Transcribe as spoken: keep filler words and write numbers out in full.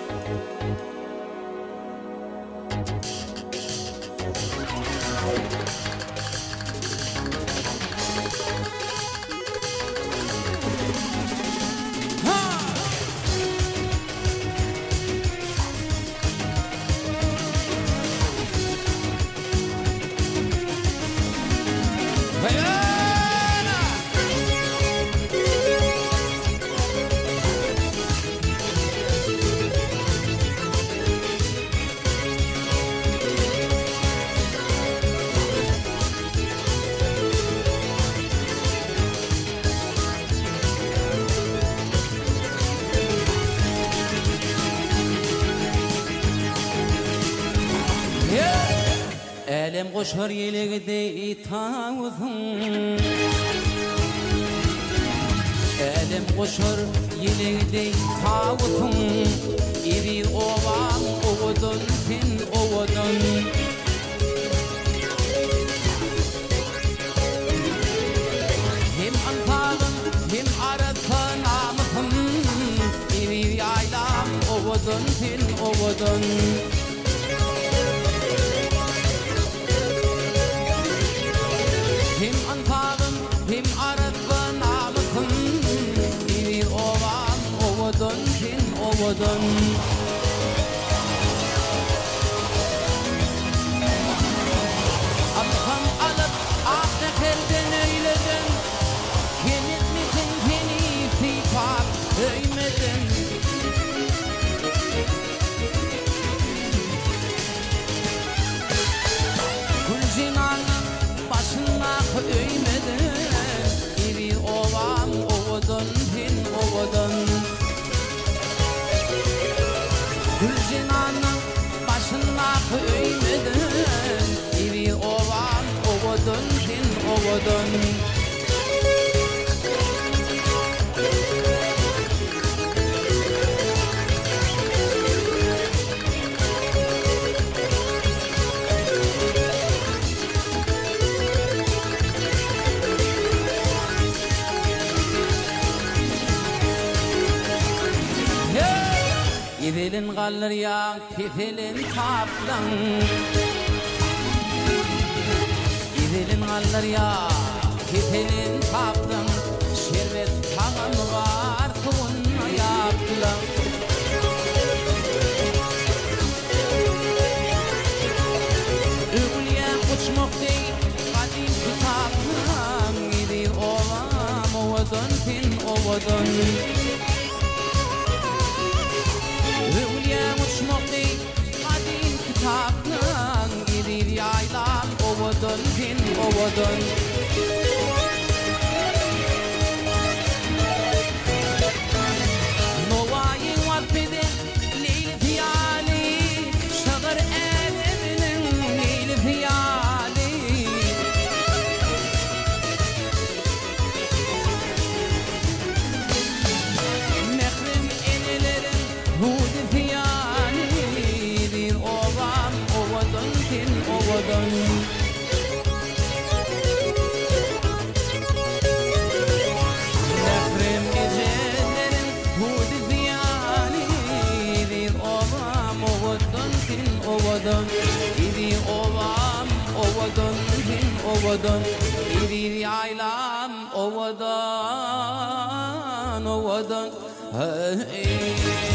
Elim koşar yeligde tavuzun, elim koşar yeligde tavuzun, iri ovan ovudun sen ovudun. Hem anfağın hem arası namısın, iri yaylam ovudun sen ovudun. Hem anfağın hem arası namısın, iri ovan ovudun sen ovudun. Alhan alıp ahne kelden eyledin, kenit misin seni sifat öymedin. Kul zinanın başına öymedin, iri ovan ovudun sen ovudun. Kul zinanın başına öymedin, iri ovan ovudun sen ovudun. İvelin kalır ya kefelin taplan, İvelin kalır ya kefelin taplan, şerbet tağın var sonuna yaplan. Ögülye uçmak değil kadim kitaplan, iri ovam ovudun sen ovudun. Hülye uçmak değil kadim kitaplan, gidir yaylan ovudun sen ovudun. Novayın vakfedin leyli fiyali, şağır edebinin leyli fiyali. Mehrem enelerin hudi fiyali, bir ovam ovudun sen ovudun. Mehrem ecelerin hudi fiyali, bir ovam ovudun sen ovudun. Bir ovam ovudun sen ovudun. Bir yaylam ovudun ovudun. Hey